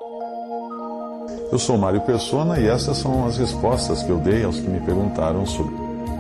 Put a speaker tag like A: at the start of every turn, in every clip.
A: Eu sou Mário Persona e essas são as respostas que eu dei aos que me perguntaram sobre.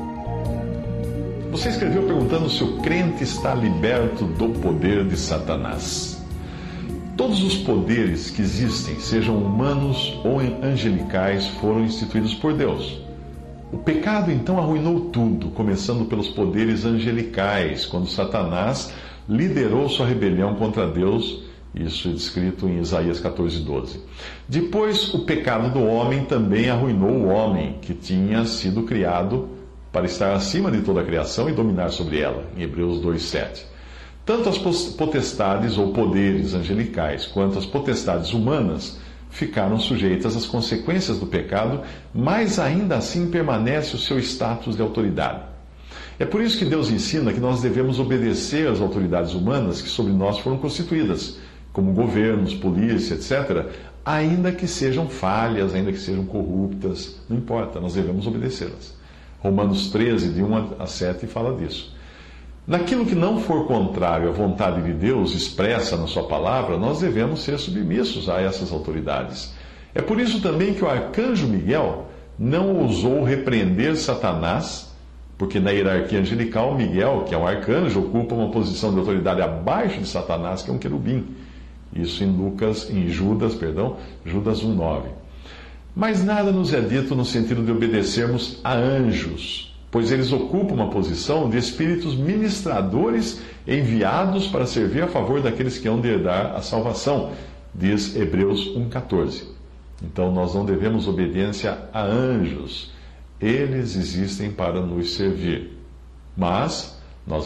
A: Você escreveu perguntando se o crente está liberto do poder de Satanás. Todos os poderes que existem, sejam humanos ou angelicais, foram instituídos por Deus. O pecado então arruinou tudo, começando pelos poderes angelicais, quando Satanás liderou sua rebelião contra Deus. Isso é descrito em Isaías 14:12. Depois, o pecado do homem também arruinou o homem, que tinha sido criado para estar acima de toda a criação e dominar sobre ela, em Hebreus 2:7. Tanto as potestades ou poderes angelicais quanto as potestades humanas ficaram sujeitas às consequências do pecado, mas ainda assim permanece o seu status de autoridade. É por isso que Deus ensina que nós devemos obedecer às autoridades humanas que sobre nós foram constituídas, como governos, polícia, etc., ainda que sejam falhas, ainda que sejam corruptas, não importa, nós devemos obedecê-las. Romanos 13, de 1-7, fala disso. Naquilo que não for contrário à vontade de Deus expressa na sua palavra, nós devemos ser submissos a essas autoridades. É por isso também que o arcanjo Miguel não ousou repreender Satanás, porque na hierarquia angelical, Miguel, que é um arcanjo, ocupa uma posição de autoridade abaixo de Satanás, que é um querubim. Isso em Judas 1:9. Mas nada nos é dito no sentido de obedecermos a anjos, pois eles ocupam uma posição de espíritos ministradores enviados para servir a favor daqueles que hão de herdar a salvação, diz Hebreus 1:14. Então nós não devemos obediência a anjos, eles existem para nos servir. Mas nós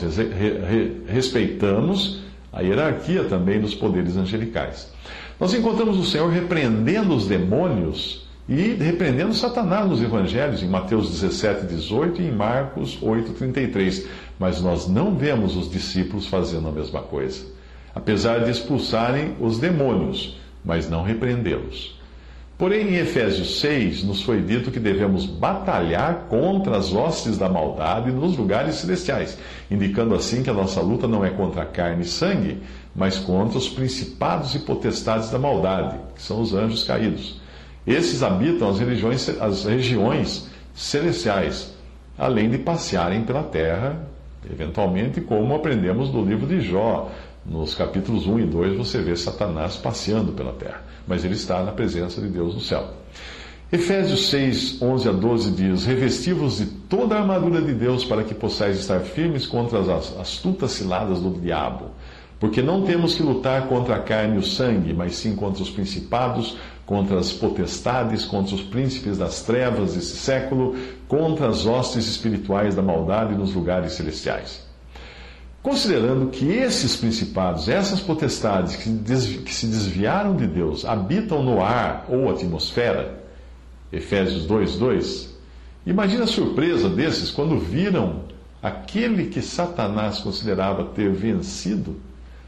A: respeitamos a hierarquia também dos poderes angelicais. Nós encontramos o Senhor repreendendo os demônios e repreendendo Satanás nos evangelhos, em Mateus 17:18 e em Marcos 8:33. Mas nós não vemos os discípulos fazendo a mesma coisa, apesar de expulsarem os demônios, mas não repreendê-los. Porém, em Efésios 6, nos foi dito que devemos batalhar contra as hostes da maldade nos lugares celestiais, indicando assim que a nossa luta não é contra carne e sangue, mas contra os principados e potestades da maldade, que são os anjos caídos. Esses habitam as regiões celestiais, além de passearem pela terra, eventualmente, como aprendemos do livro de Jó. Nos capítulos 1 e 2 você vê Satanás passeando pela terra, mas ele está na presença de Deus no céu. Efésios 6, 11-12 diz: revesti-vos de toda a armadura de Deus para que possais estar firmes contra as astutas ciladas do diabo. Porque não temos que lutar contra a carne e o sangue, mas sim contra os principados, contra as potestades, contra os príncipes das trevas desse século, contra as hostes espirituais da maldade nos lugares celestiais. Considerando que esses principados, essas potestades que se desviaram de Deus, habitam no ar ou atmosfera, Efésios 2:2, imagina a surpresa desses quando viram aquele que Satanás considerava ter vencido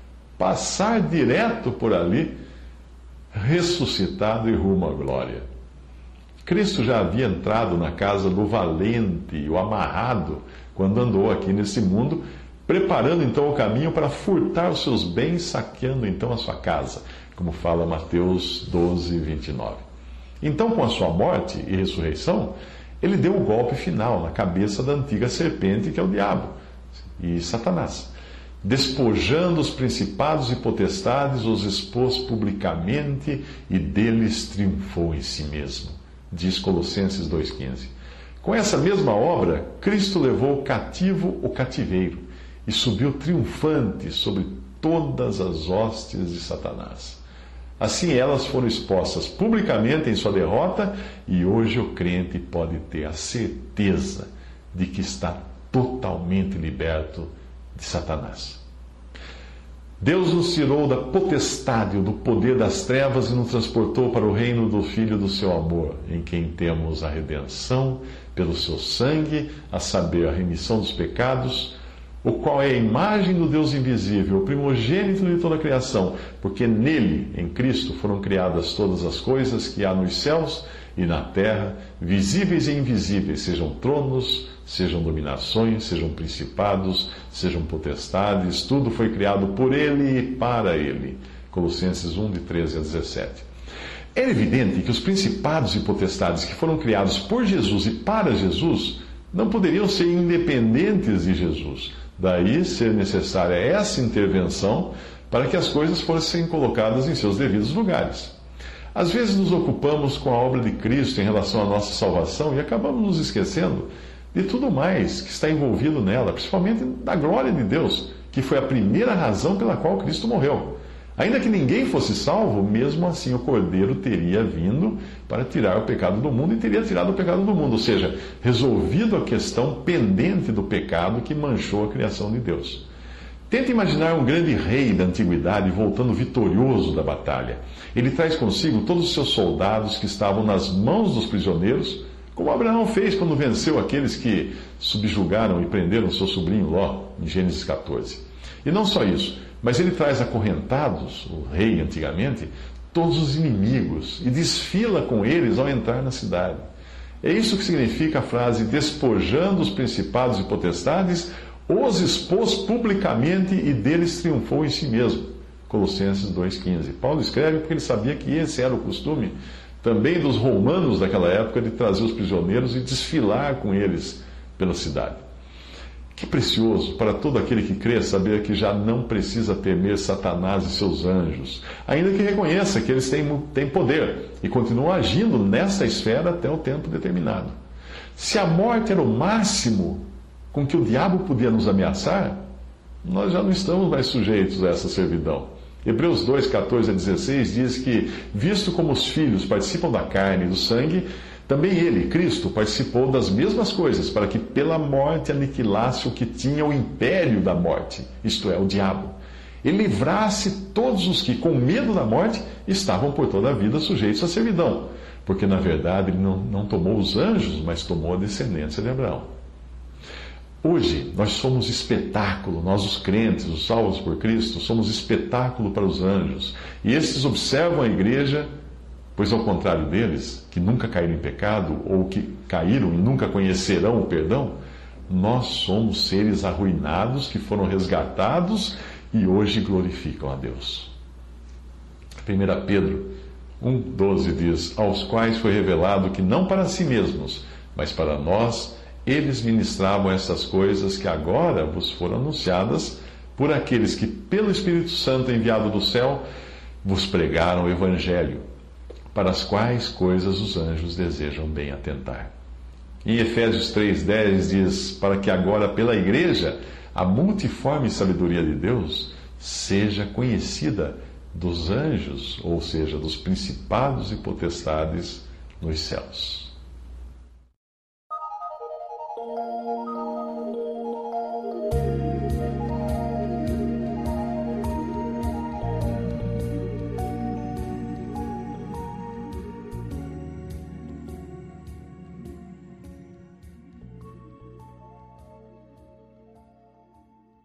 A: passar direto por ali, ressuscitado e rumo à glória. Cristo já havia entrado na casa do valente e o amarrado quando andou aqui nesse mundo, preparando então o caminho para furtar os seus bens, saqueando então a sua casa, como fala Mateus 12:29. Então, com a sua morte e ressurreição, ele deu o golpe final na cabeça da antiga serpente, que é o diabo e Satanás. Despojando os principados e potestades, os expôs publicamente e deles triunfou em si mesmo, diz Colossenses 2,15. Com essa mesma obra, Cristo levou cativo o cativeiro e subiu triunfante sobre todas as hostes de Satanás. Assim elas foram expostas publicamente em sua derrota, e hoje o crente pode ter a certeza de que está totalmente liberto de Satanás. Deus nos tirou da potestade, do poder das trevas, e nos transportou para o reino do Filho do seu amor, em quem temos a redenção pelo seu sangue, a saber, a remissão dos pecados, o qual é a imagem do Deus invisível, o primogênito de toda a criação, porque nele, em Cristo, foram criadas todas as coisas que há nos céus e na terra, visíveis e invisíveis, sejam tronos, sejam dominações, sejam principados, sejam potestades, tudo foi criado por ele e para ele. Colossenses 1, de 13 a 17. É evidente que os principados e potestades que foram criados por Jesus e para Jesus não poderiam ser independentes de Jesus. Daí ser necessária essa intervenção para que as coisas fossem colocadas em seus devidos lugares. Às vezes nos ocupamos com a obra de Cristo em relação à nossa salvação e acabamos nos esquecendo de tudo mais que está envolvido nela, principalmente da glória de Deus, que foi a primeira razão pela qual Cristo morreu. Ainda que ninguém fosse salvo, mesmo assim o Cordeiro teria vindo para tirar o pecado do mundo e teria tirado o pecado do mundo, ou seja, resolvido a questão pendente do pecado que manchou a criação de Deus. Tenta imaginar um grande rei da antiguidade voltando vitorioso da batalha. Ele traz consigo todos os seus soldados que estavam nas mãos dos prisioneiros, como Abraão fez quando venceu aqueles que subjugaram e prenderam seu sobrinho Ló, em Gênesis 14. E não só isso, mas ele traz acorrentados, o rei antigamente, todos os inimigos e desfila com eles ao entrar na cidade. É isso que significa a frase: despojando os principados e potestades, os expôs publicamente e deles triunfou em si mesmo. Colossenses 2,15. Paulo escreve porque ele sabia que esse era o costume também dos romanos daquela época de trazer os prisioneiros e desfilar com eles pela cidade. Que precioso para todo aquele que crê saber que já não precisa temer Satanás e seus anjos, ainda que reconheça que eles têm poder e continuam agindo nessa esfera até o tempo determinado. Se a morte era o máximo com que o diabo podia nos ameaçar, nós já não estamos mais sujeitos a essa servidão. Hebreus 2, 14 a 16 diz que, visto como os filhos participam da carne e do sangue, também ele, Cristo, participou das mesmas coisas, para que pela morte aniquilasse o que tinha o império da morte, isto é, o diabo, e livrasse todos os que, com medo da morte, estavam por toda a vida sujeitos à servidão, porque na verdade ele não tomou os anjos, mas tomou a descendência de Abraão. Hoje, nós somos espetáculo, nós os crentes, os salvos por Cristo, somos espetáculo para os anjos. E estes observam a igreja, pois ao contrário deles, que nunca caíram em pecado, ou que caíram e nunca conhecerão o perdão, nós somos seres arruinados que foram resgatados e hoje glorificam a Deus. 1 Pedro 1,12 diz: aos quais foi revelado que não para si mesmos, mas para nós, eles ministravam essas coisas que agora vos foram anunciadas por aqueles que, pelo Espírito Santo enviado do céu, vos pregaram o Evangelho, para as quais coisas os anjos desejam bem atentar. Em Efésios 3,10 diz: para que agora pela igreja a multiforme sabedoria de Deus seja conhecida dos anjos, ou seja, dos principados e potestades nos céus.